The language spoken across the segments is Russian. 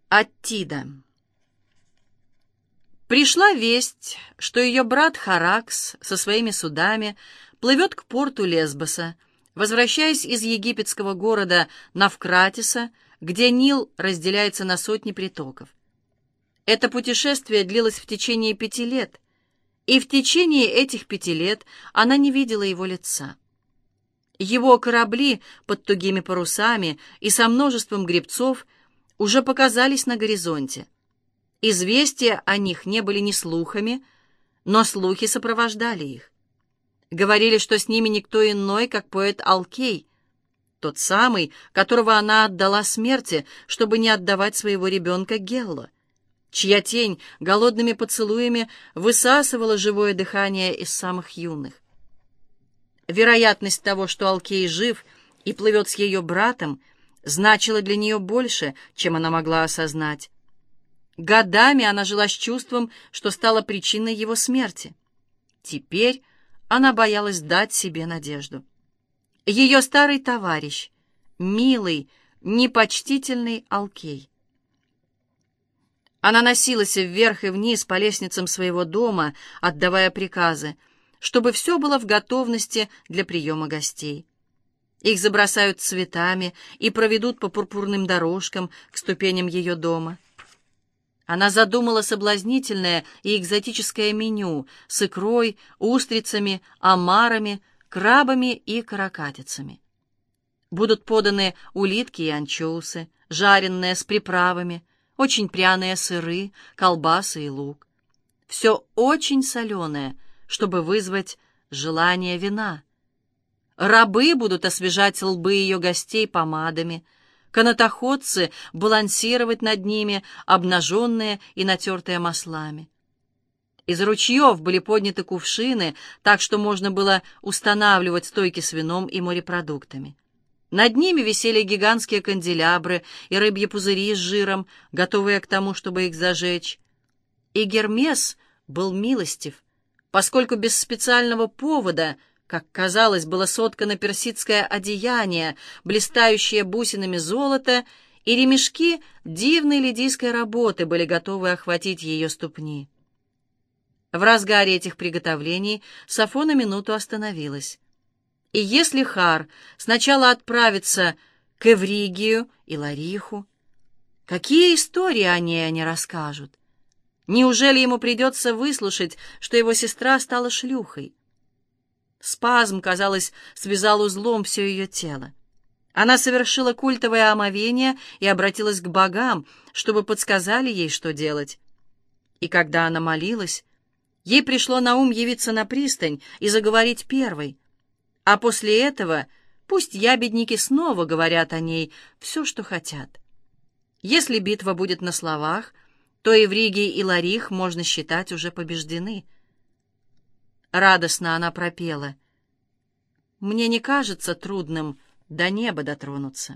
Аттида. Пришла весть, что ее брат Харакс со своими судами плывет к порту Лесбоса, возвращаясь из египетского города Навкратиса, где Нил разделяется на сотни притоков. Это путешествие длилось в течение 5 лет, и в течение этих 5 лет она не видела его лица. Его корабли под тугими парусами и со множеством гребцов уже показались на горизонте. Известия о них не были ни слухами, но слухи сопровождали их. Говорили, что с ними никто иной, как поэт Алкей, тот самый, которого она отдала смерти, чтобы не отдавать своего ребенка Гелло, чья тень голодными поцелуями высасывала живое дыхание из самых юных. Вероятность того, что Алкей жив и плывет с ее братом, значила для нее больше, чем она могла осознать. Годами она жила с чувством, что стала причиной его смерти. Теперь она боялась дать себе надежду. Ее старый товарищ, милый, непочтительный Алкей. Она носилась вверх и вниз по лестницам своего дома, отдавая приказы, чтобы все было в готовности для приема гостей. Их забросают цветами и проведут по пурпурным дорожкам к ступеням ее дома. Она задумала соблазнительное и экзотическое меню с икрой, устрицами, омарами, крабами и каракатицами. Будут поданы улитки и анчоусы, жареные с приправами, очень пряные сыры, колбасы и лук. Все очень соленое, чтобы вызвать желание вина. Рабы будут освежать лбы ее гостей помадами, канатоходцы балансировать над ними, обнаженные и натертые маслами. Из ручьев были подняты кувшины, так что можно было устанавливать стойки с вином и морепродуктами. Над ними висели гигантские канделябры и рыбьи пузыри с жиром, готовые к тому, чтобы их зажечь. И Гермес был милостив, поскольку без специального повода, как казалось, было соткано персидское одеяние, блистающее бусинами золота, и ремешки дивной лидийской работы были готовы охватить ее ступни. В разгаре этих приготовлений Сафо на минуту остановилась. И если Хар сначала отправится к Эвригию и Лариху, какие истории о ней они расскажут? Неужели ему придется выслушать, что его сестра стала шлюхой? Спазм, казалось, связал узлом все ее тело. Она совершила культовое омовение и обратилась к богам, чтобы подсказали ей, что делать. И когда она молилась, ей пришло на ум явиться на пристань и заговорить первой. А после этого пусть ябедники снова говорят о ней все, что хотят. Если битва будет на словах, то Эвригий и Ларих, можно считать, уже побеждены. Радостно она пропела: «Мне не кажется трудным до неба дотронуться».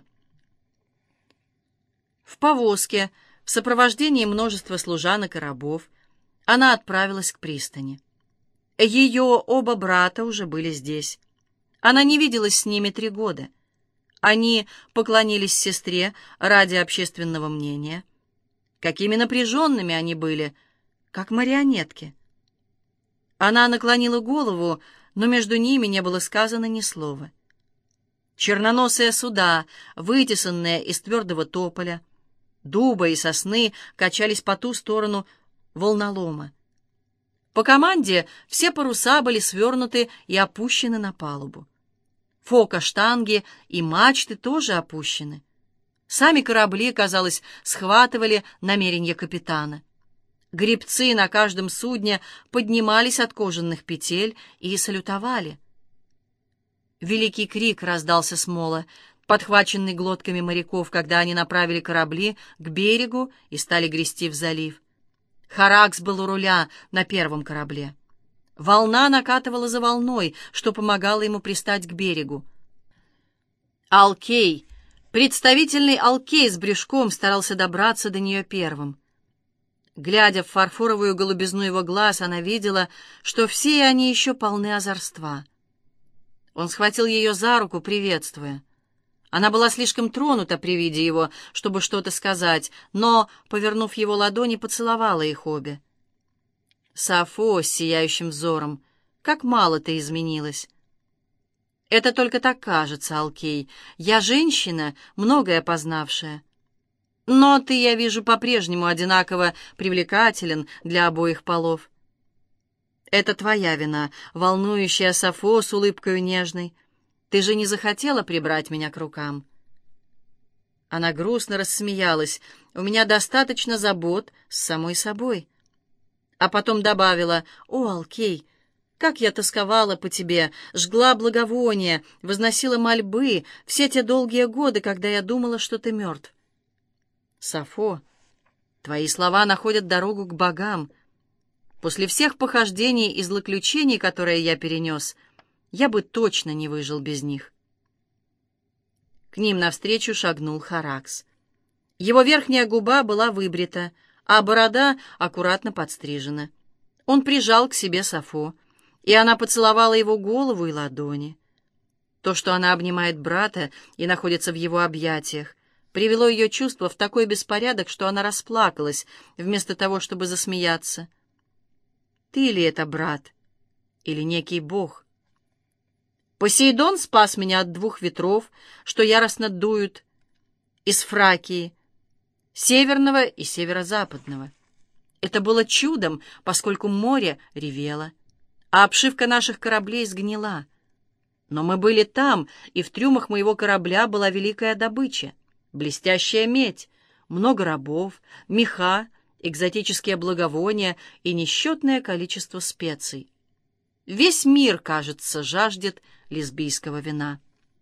В повозке, в сопровождении множества служанок и рабов, она отправилась к пристани. Ее оба брата уже были здесь. Она не виделась с ними 3 года. Они поклонились сестре ради общественного мнения. Какими напряженными они были, как марионетки. Она наклонила голову, но между ними не было сказано ни слова. Черноносые суда, вытесанные из твердого тополя, дуба и сосны, качались по ту сторону волнолома. По команде все паруса были свернуты и опущены на палубу. Фока-штанги и мачты тоже опущены. Сами корабли, казалось, схватывали намерения капитана. Гребцы на каждом судне поднимались от кожаных петель и салютовали. Великий крик раздался с мола, подхваченный глотками моряков, когда они направили корабли к берегу и стали грести в залив. Харакс был у руля на первом корабле. Волна накатывала за волной, что помогало ему пристать к берегу. Алкей, представительный Алкей с брюшком, старался добраться до нее первым. Глядя в фарфоровую голубизну его глаз, она видела, что все они еще полны озорства. Он схватил ее за руку, приветствуя. Она была слишком тронута при виде его, чтобы что-то сказать, но, повернув его ладони, поцеловала их обе. «Сафо с сияющим взором, как мало ты изменилась!» «Это только так кажется, Алкей. Я женщина, многое познавшая. Но ты, я вижу, по-прежнему одинаково привлекателен для обоих полов». «Это твоя вина, волнующая Сафо с улыбкой нежной. Ты же не захотела прибрать меня к рукам?» Она грустно рассмеялась. «У меня достаточно забот с самой собой». А потом добавила: «О, Алкей, как я тосковала по тебе, жгла благовония, возносила мольбы все те долгие годы, когда я думала, что ты мертв». «Сафо, твои слова находят дорогу к богам. После всех похождений и злоключений, которые я перенес, я бы точно не выжил без них». К ним навстречу шагнул Харакс. Его верхняя губа была выбрита, а борода аккуратно подстрижена. Он прижал к себе Сафо, и она поцеловала его голову и ладони. То, что она обнимает брата и находится в его объятиях, привело ее чувство в такой беспорядок, что она расплакалась, вместо того, чтобы засмеяться. «Ты ли это, брат? Или некий бог? Посейдон спас меня от двух ветров, что яростно дуют из Фракии, северного и северо-западного. Это было чудом, поскольку море ревело, а обшивка наших кораблей сгнила. Но мы были там, и в трюмах моего корабля была великая добыча, блестящая медь, много рабов, меха, экзотические благовония и несчетное количество специй. Весь мир, кажется, жаждет лесбийского вина.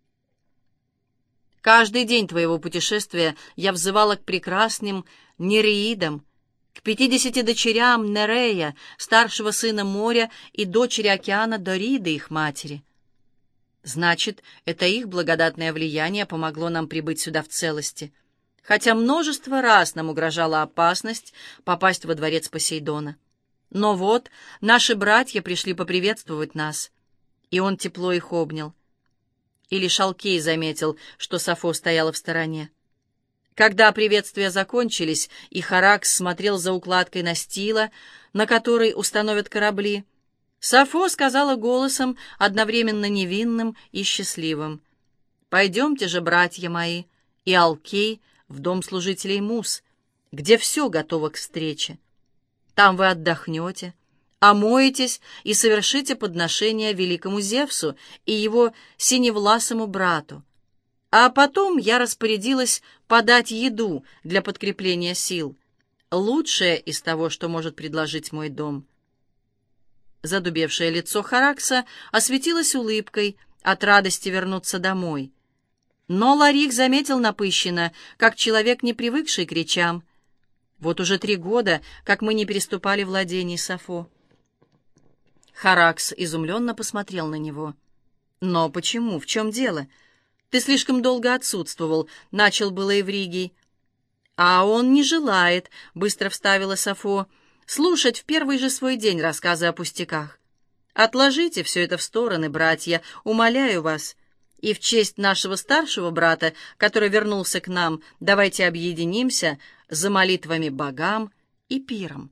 Каждый день твоего путешествия я взывала к прекрасным нереидам, к 50 дочерям Нерея, старшего сына моря, и дочери океана Дориды, их матери. Значит, это их благодатное влияние помогло нам прибыть сюда в целости, хотя множество раз нам угрожала опасность попасть во дворец Посейдона. Но вот наши братья пришли поприветствовать нас, и он тепло их обнял. И лишь Алкей заметил, что Сафо стояла в стороне. Когда приветствия закончились, и Харакс смотрел за укладкой настила, на которой установят корабли, Сафо сказала голосом, одновременно невинным и счастливым: «Пойдемте же, братья мои, и Алкей в дом служителей Мус, где все готово к встрече. Там вы отдохнете, омоетесь и совершите подношение великому Зевсу и его синевласому брату. А потом я распорядилась подать еду для подкрепления сил, лучшее из того, что может предложить мой дом». Задубевшее лицо Харакса осветилось улыбкой от радости вернуться домой. Но Ларик заметил напыщенно, как человек, не привыкший к речам: «Вот уже 3 года, как мы не переступали владений Сафо». Харакс изумленно посмотрел на него. «Но почему? В чем дело? Ты слишком долго отсутствовал», — начал было Эвригий. «А он не желает», — быстро вставила Сафо, — «слушать в первый же свой день рассказы о пустяках. Отложите все это в стороны, братья, умоляю вас, и в честь нашего старшего брата, который вернулся к нам, давайте объединимся за молитвами богам и пиром».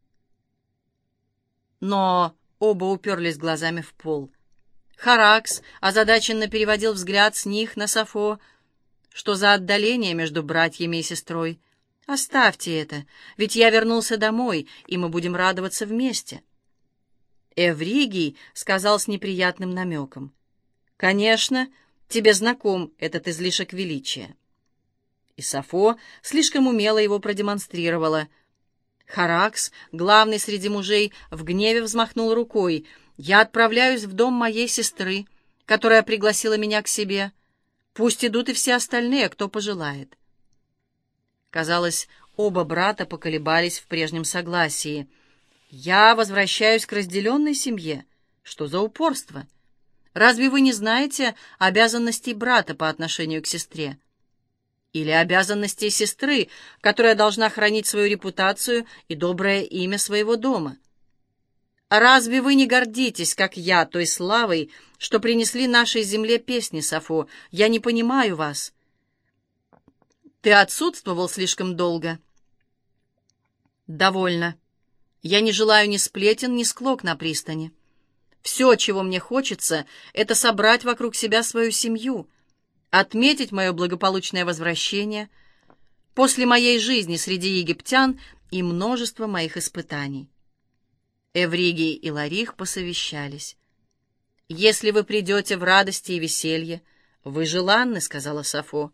Но оба уперлись глазами в пол. Харакс озадаченно переводил взгляд с них на Сафо. «Что за отдаление между братьями и сестрой? Оставьте это, ведь я вернулся домой, и мы будем радоваться вместе». Эвригий сказал с неприятным намеком: «Конечно, тебе знаком этот излишек величия». И Сафо слишком умело его продемонстрировала. Харакс, главный среди мужей, в гневе взмахнул рукой: «Я отправляюсь в дом моей сестры, которая пригласила меня к себе. Пусть идут и все остальные, кто пожелает». Казалось, оба брата поколебались в прежнем согласии. «Я возвращаюсь к разделенной семье. Что за упорство? Разве вы не знаете обязанностей брата по отношению к сестре? Или обязанностей сестры, которая должна хранить свою репутацию и доброе имя своего дома? разве вы не гордитесь, как я, той славой, что принесли нашей земле песни, Сафо? Я не понимаю вас. Ты отсутствовал слишком долго. Довольно. Я не желаю ни сплетен, ни склок на пристани. Все, чего мне хочется, это собрать вокруг себя свою семью, отметить мое благополучное возвращение после моей жизни среди египтян и множества моих испытаний. Эвригий и Ларих посовещались. «Если вы придете в радости и веселье, вы желанны», — сказала Сафо.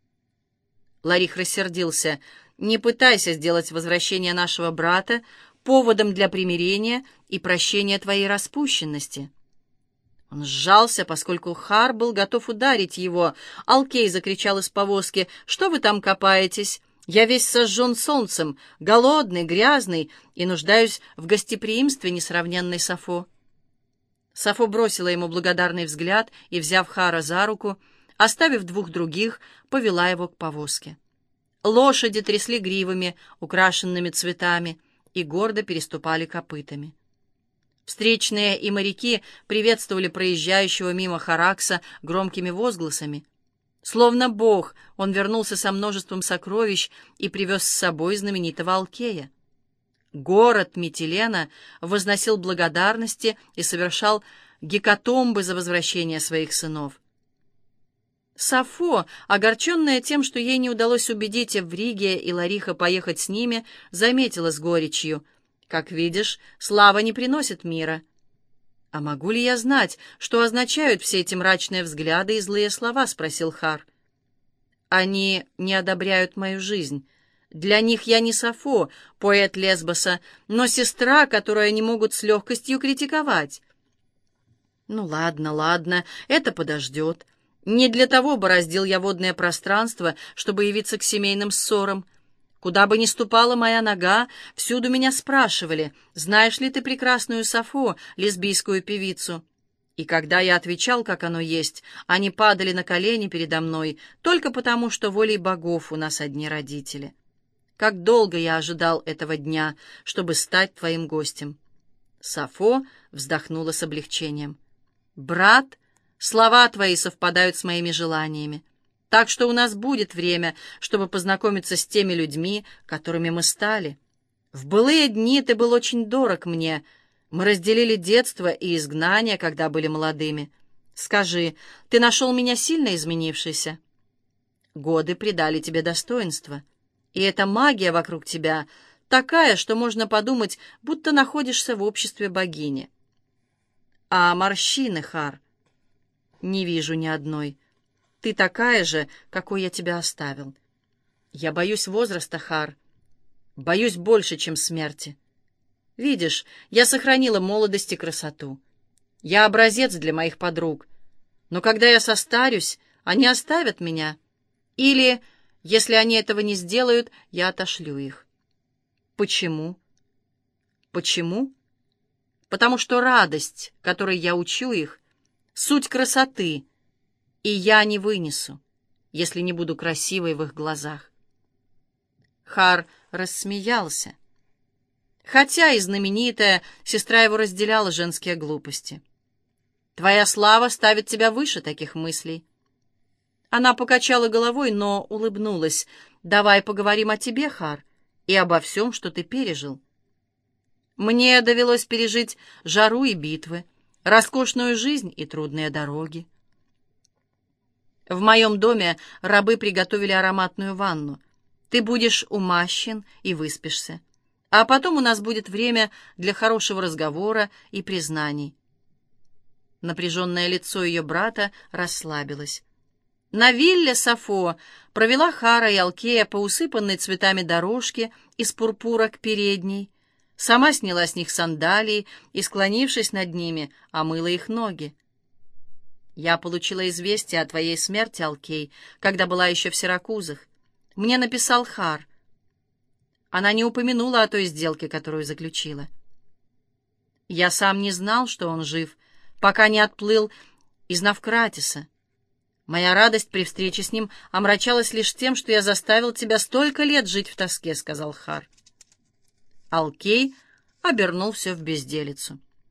Ларих рассердился. «Не пытайся сделать возвращение нашего брата поводом для примирения и прощения твоей распущенности». Он сжался, поскольку Хар был готов ударить его. Алкей закричал из повозки: «Что вы там копаетесь? Я весь сожжен солнцем, голодный, грязный и нуждаюсь в гостеприимстве несравненной Сафо». Сафо бросила ему благодарный взгляд и, взяв Хара за руку, оставив двух других, повела его к повозке. Лошади трясли гривами, украшенными цветами, и гордо переступали копытами. Встречные и моряки приветствовали проезжающего мимо Харакса громкими возгласами. Словно бог, он вернулся со множеством сокровищ и привез с собой знаменитого Алкея. Город Митилена возносил благодарности и совершал гекатомбы за возвращение своих сынов. Сафо, огорченная тем, что ей не удалось убедить Эвригия и Лариха поехать с ними, заметила с горечью: «Как видишь, слава не приносит мира». «А могу ли я знать, что означают все эти мрачные взгляды и злые слова?» — спросил Хар. «Они не одобряют мою жизнь. Для них я не Сафо, поэт Лесбоса, но сестра, которую они могут с легкостью критиковать». «Ну ладно, ладно, это подождет. Не для того бороздил я водное пространство, чтобы явиться к семейным ссорам. Куда бы ни ступала моя нога, всюду меня спрашивали: знаешь ли ты прекрасную Сафо, лесбийскую певицу? И когда я отвечал, как оно есть, они падали на колени передо мной только потому, что волей богов у нас одни родители. Как долго я ожидал этого дня, чтобы стать твоим гостем». Сафо вздохнула с облегчением. «Брат, слова твои совпадают с моими желаниями. Так что у нас будет время, чтобы познакомиться с теми людьми, которыми мы стали. В былые дни ты был очень дорог мне. Мы разделили детство и изгнание, когда были молодыми. Скажи, ты нашел меня сильно изменившейся? Годы придали тебе достоинство. И эта магия вокруг тебя такая, что можно подумать, будто находишься в обществе богини. А морщины, Хар? Не вижу ни одной. Ты такая же, какой я тебя оставил. Я боюсь возраста, Хар. Боюсь больше, чем смерти. Видишь, я сохранила молодость и красоту. Я образец для моих подруг. Но когда я состарюсь, они оставят меня. Или, если они этого не сделают, я отошлю их. Почему? Почему? Потому что радость, которой я учу их, суть красоты, и я не вынесу, если не буду красивой в их глазах. Хар рассмеялся. Хотя и знаменитая, сестра его разделяла женские глупости. «Твоя слава ставит тебя выше таких мыслей». Она покачала головой, но улыбнулась. «Давай поговорим о тебе, Хар, и обо всем, что ты пережил. Мне довелось пережить жару и битвы, роскошную жизнь и трудные дороги. В моем доме рабы приготовили ароматную ванну. Ты будешь умащен и выспишься. А потом у нас будет время для хорошего разговора и признаний». Напряженное лицо ее брата расслабилось. На вилле Сафо провела Хара и Алкея по усыпанной цветами дорожке из пурпура к передней. Сама сняла с них сандалии и, склонившись над ними, омыла их ноги. «Я получила известие о твоей смерти, Алкей, когда была еще в Сиракузах. Мне написал Хар». Она не упомянула о той сделке, которую заключила. «Я сам не знал, что он жив, пока не отплыл из Навкратиса. Моя радость при встрече с ним омрачалась лишь тем, что я заставил тебя столько лет жить в тоске», — сказал Хар. Алкей обернул все в безделицу.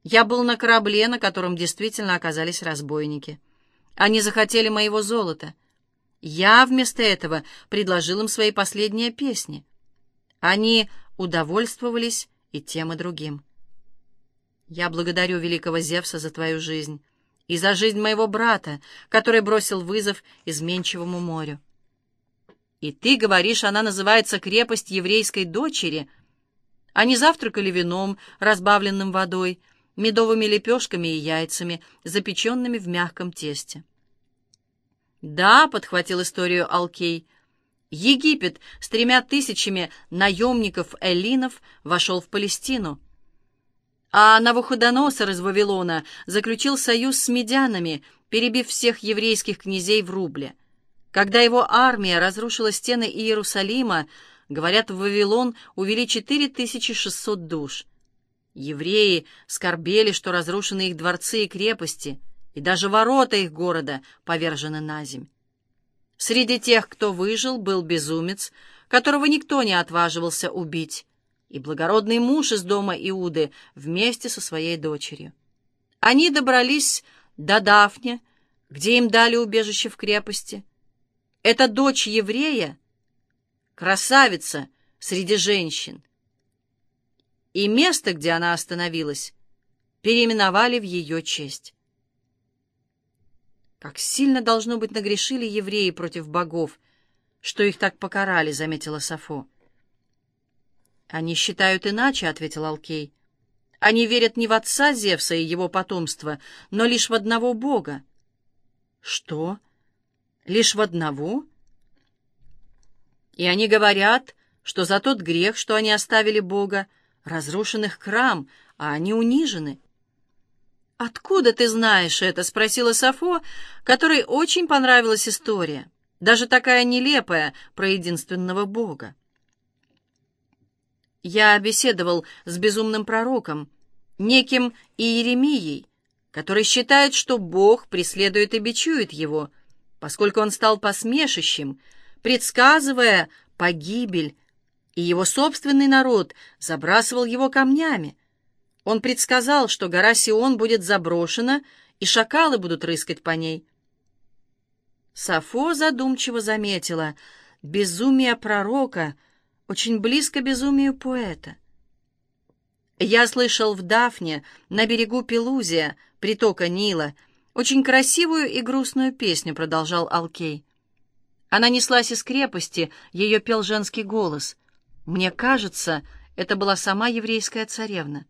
Я был на корабле, на котором действительно оказались разбойники. Они захотели моего золота. Я вместо этого предложил им свои последние песни. Они удовольствовались и тем, и другим. Я благодарю великого Зевса за твою жизнь и за жизнь моего брата, который бросил вызов изменчивому морю. И ты говоришь, она называется «Крепость еврейской дочери». Они завтракали вином, разбавленным водой, медовыми лепешками и яйцами, запеченными в мягком тесте. «Да», — подхватил историю Алкей, — «Египет с 3000 наемников-эллинов вошел в Палестину, а Навуходоносор из Вавилона заключил союз с медянами, перебив всех еврейских князей в рубле. Когда его армия разрушила стены Иерусалима, говорят, в Вавилон увели 4600 душ. Евреи скорбели, что разрушены их дворцы и крепости, и даже ворота их города повержены наземь. Среди тех, кто выжил, был безумец, которого никто не отваживался убить, и благородный муж из дома Иуды вместе со своей дочерью. Они добрались до Дафне, где им дали убежище в крепости. Эта дочь еврея — красавица среди женщин, и место, где она остановилась, переименовали в ее честь. «Как сильно, должно быть, нагрешили евреи против богов, что их так покарали», — заметила Сафо. «Они считают иначе», — ответил Алкей. «Они верят не в отца Зевса и его потомство, но лишь в одного бога». «Что? Лишь в одного?» «И они говорят, что за тот грех, что они оставили Бога, разрушен их храм, а они унижены». «Откуда ты знаешь это?» — спросила Сафо, которой очень понравилась история, даже такая нелепая, про единственного Бога. «Я беседовал с безумным пророком, неким Иеремией, который считает, что Бог преследует и бичует его, поскольку он стал посмешищем, предсказывая погибель, и его собственный народ забрасывал его камнями. Он предсказал, что гора Сион будет заброшена, и шакалы будут рыскать по ней». Сафо задумчиво заметила: безумие пророка очень близко безумию поэта. «Я слышал в Дафне, на берегу Пелузия, притока Нила, очень красивую и грустную песню», — продолжал Алкей. «Она неслась из крепости, ее пел женский голос. Мне кажется, это была сама еврейская царевна.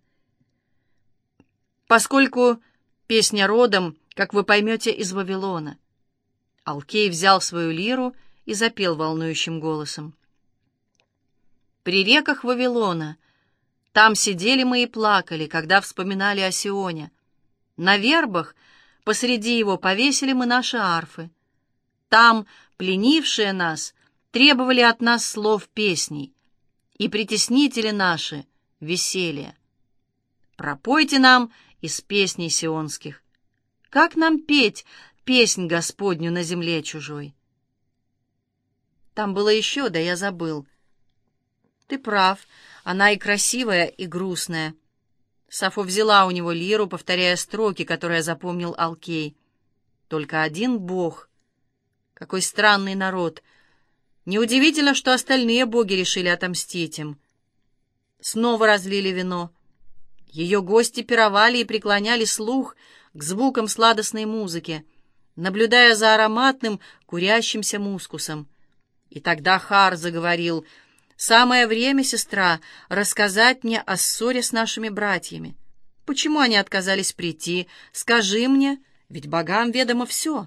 Поскольку песня родом, как вы поймете, из Вавилона». Алкей взял свою лиру и запел волнующим голосом. «При реках Вавилона, там сидели мы и плакали, когда вспоминали о Сионе. На вербах посреди его повесили мы наши арфы. Там пленившие нас требовали от нас слов песней, и притеснители наши — веселья. Пропойте нам из песней сионских. Как нам петь песнь Господню на земле чужой?» Там было еще, да я забыл. «Ты прав, она и красивая, и грустная». Сафо взяла у него лиру, повторяя строки, которые запомнил Алкей. «Только один Бог. Какой странный народ. Неудивительно, что остальные боги решили отомстить им». Снова разлили вино. Ее гости пировали и преклоняли слух к звукам сладостной музыки, наблюдая за ароматным курящимся мускусом. И тогда Хар заговорил: «Самое время, сестра, рассказать мне о ссоре с нашими братьями. Почему они отказались прийти? Скажи мне, ведь богам ведомо все».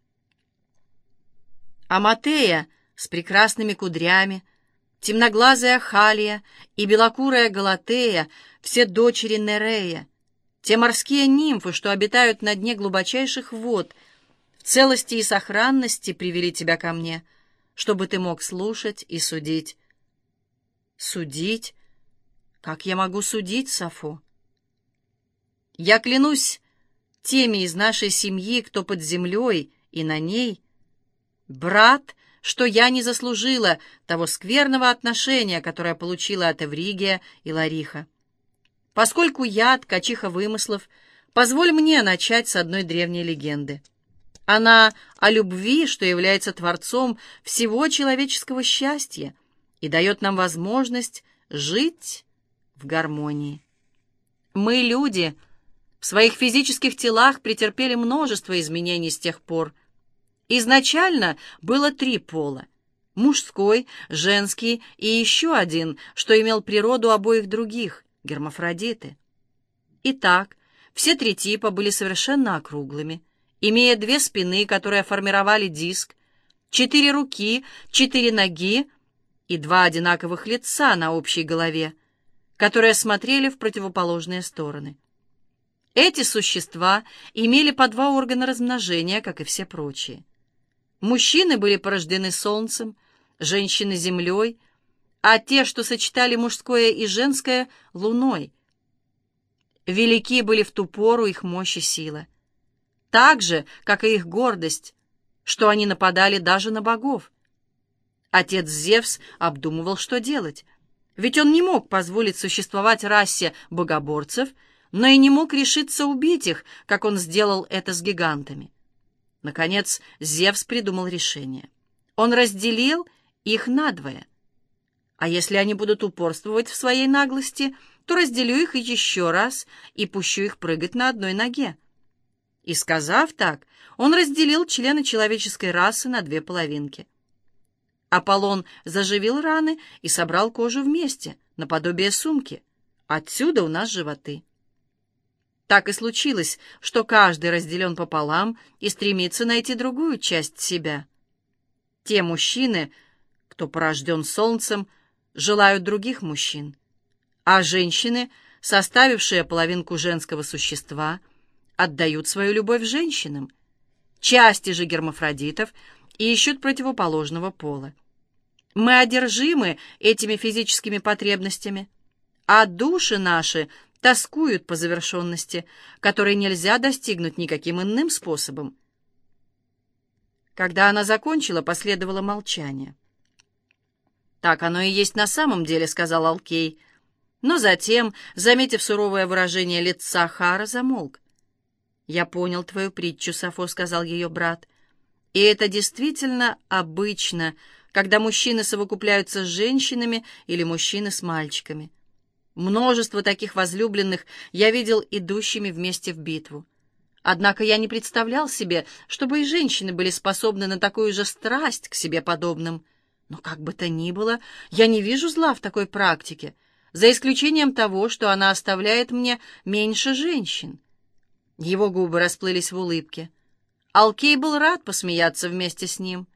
Аматея с прекрасными кудрями, темноглазая Халия и белокурая Галатея, все дочери Нерея, те морские нимфы, что обитают на дне глубочайших вод, в целости и сохранности привели тебя ко мне, чтобы ты мог слушать и судить. Судить? Как я могу судить, Сафо? Я клянусь теми из нашей семьи, кто под землей и на ней, брат, что я не заслужила того скверного отношения, которое получила от Эвригия и Лариха. Поскольку я ткачиха вымыслов, позволь мне начать с одной древней легенды. Она о любви, что является творцом всего человеческого счастья и дает нам возможность жить в гармонии. Мы, люди, в своих физических телах претерпели множество изменений с тех пор. Изначально было 3 пола: мужской, женский и еще один, что имел природу обоих других — гермафродиты. Итак, все 3 типа были совершенно округлыми, имея 2 спины, которые формировали диск, 4 руки, 4 ноги и 2 одинаковых лица на общей голове, которые смотрели в противоположные стороны. Эти существа имели по 2 органа размножения, как и все прочие. Мужчины были порождены солнцем, женщины — землей, а те, что сочетали мужское и женское, — луной. Велики были в ту пору их мощь и сила, так же, как и их гордость, что они нападали даже на богов. Отец Зевс обдумывал, что делать, ведь он не мог позволить существовать расе богоборцев, но и не мог решиться убить их, как он сделал это с гигантами. Наконец, Зевс придумал решение. Он разделил их надвое. А если они будут упорствовать в своей наглости, то разделю их еще раз и пущу их прыгать на одной ноге. И, сказав так, он разделил члены человеческой расы на 2 половинки. Аполлон заживил раны и собрал кожу вместе, наподобие сумки. Отсюда у нас животы. Так и случилось, что каждый разделен пополам и стремится найти другую часть себя. Те мужчины, кто порожден солнцем, желают других мужчин, а женщины, составившие половинку женского существа, отдают свою любовь женщинам. Части же гермафродитов ищут противоположного пола. Мы одержимы этими физическими потребностями, а души наши тоскуют по завершенности, которой нельзя достигнуть никаким иным способом. Когда она закончила, последовало молчание. «Так оно и есть на самом деле», — сказал Алкей, но затем, заметив суровое выражение лица Хара, замолк. «Я понял твою притчу, Сафо», — сказал ее брат. «И это действительно обычно, когда мужчины совокупляются с женщинами или мужчины с мальчиками. Множество таких возлюбленных я видел идущими вместе в битву. Однако я не представлял себе, чтобы и женщины были способны на такую же страсть к себе подобным. Но как бы то ни было, я не вижу зла в такой практике, за исключением того, что она оставляет мне меньше женщин». Его губы расплылись в улыбке. Алкей был рад посмеяться вместе с ним.